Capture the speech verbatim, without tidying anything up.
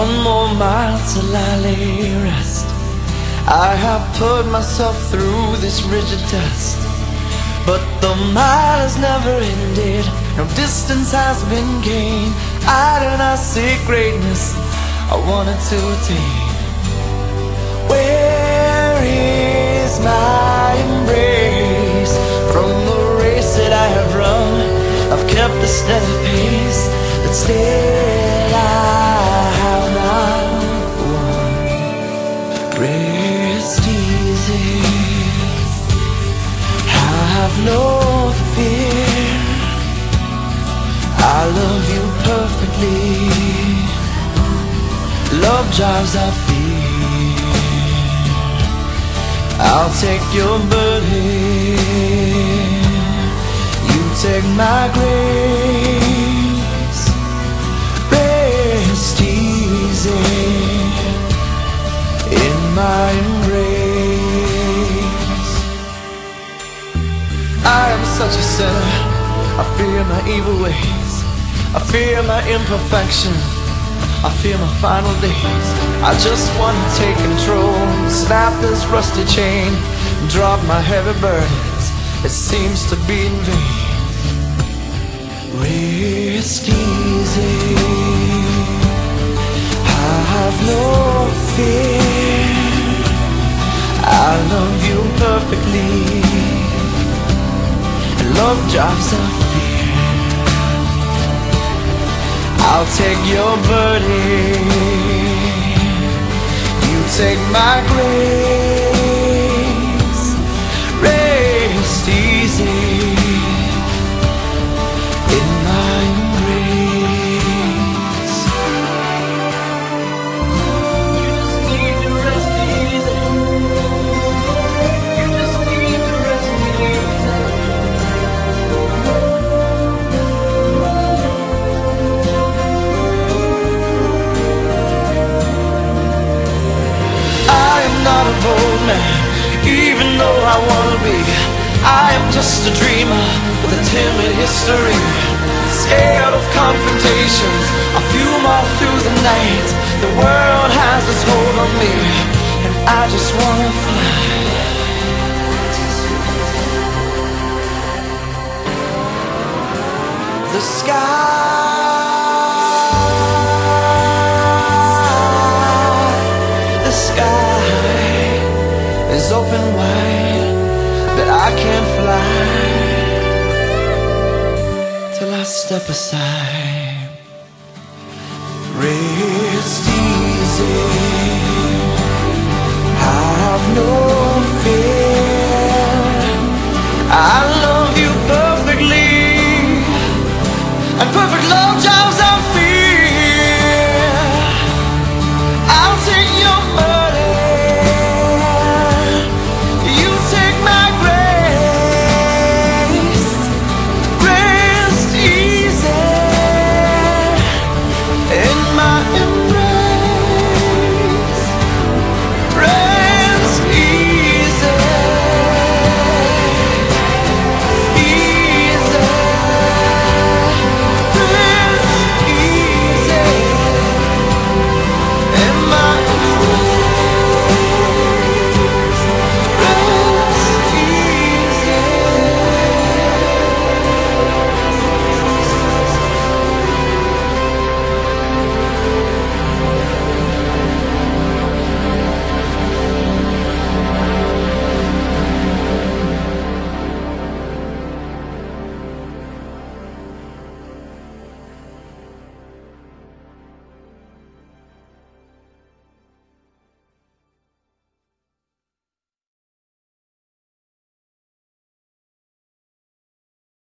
One more mile till I lay rest. I have put myself through this rigid test, but the mile has never ended, no distance has been gained. I do not seek greatness, I wanted to attain. Where is my embrace? From the race that I have run, I've kept a steady pace, but still I have not won. Rest easy, I have no fear. I love you perfectly, love drives out fear. I'll take your burden, you take my grace. Rest easy in my embrace. I am such a sinner, I fear my evil ways, I fear my imperfection, I fear my final days. I just want to take control, snap this rusty chain, drop my heavy burdens, it seems to be in vain. Rest easy, I have no fear. I love you perfectly, love drives out fear. I'll take your burden, you take my grace. Rest easy in my embrace. You just need to rest easy, you just need to rest easy. Not a bold man, even though I wanna be. I am just a dreamer with a timid history. Scared of confrontations, I fume all through the night. The world has its hold on me, and I just wanna fly. The sky, the sky is open wide, but I can't fly till I step aside. Rest easy, I have no fear. I love you perfectly, and perfect love